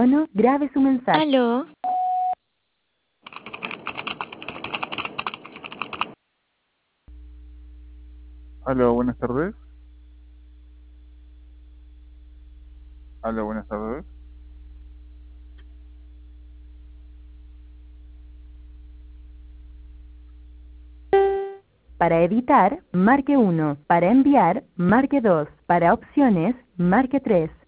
tono, grabe su mensaje. ¿Aló? Aló, buenas tardes. Aló, buenas tardes. Para editar, marque 1. Para enviar, marque 2. Para opciones, marque 3.